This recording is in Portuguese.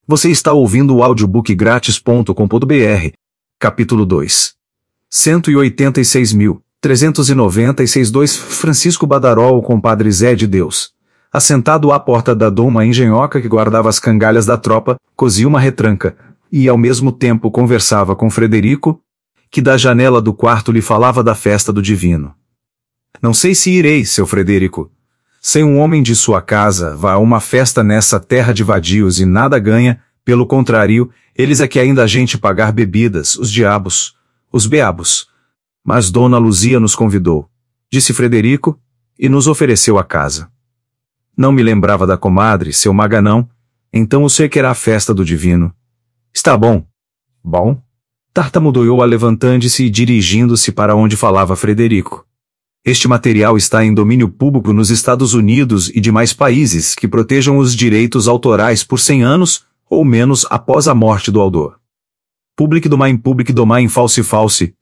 Você está ouvindo o audiobookgratis.com.br. Capítulo 2. 186.396 Francisco Badaró, o compadre Zé de Deus, assentado à porta da doma engenhoca que guardava as cangalhas da tropa, cozia uma retranca, e ao mesmo tempo conversava com Frederico, que da janela do quarto lhe falava da festa do divino. Não sei se irei, seu Frederico. Sem um homem de sua casa, vá a uma festa nessa terra de vadios e nada ganha, pelo contrário, eles é que ainda a gente pagar bebidas, os diabos, os beabos. Mas Dona Luzia nos convidou, disse Frederico, e nos ofereceu a casa. Não me lembrava da comadre, seu Maganão, então eu sei que era a festa do divino. Está bom. Bom? Tartamudeou levantando-se e dirigindo-se para onde falava Frederico. Este material está em domínio público nos Estados Unidos e demais países que protejam os direitos autorais por 100 anos, ou menos após a morte do autor. Public domain false.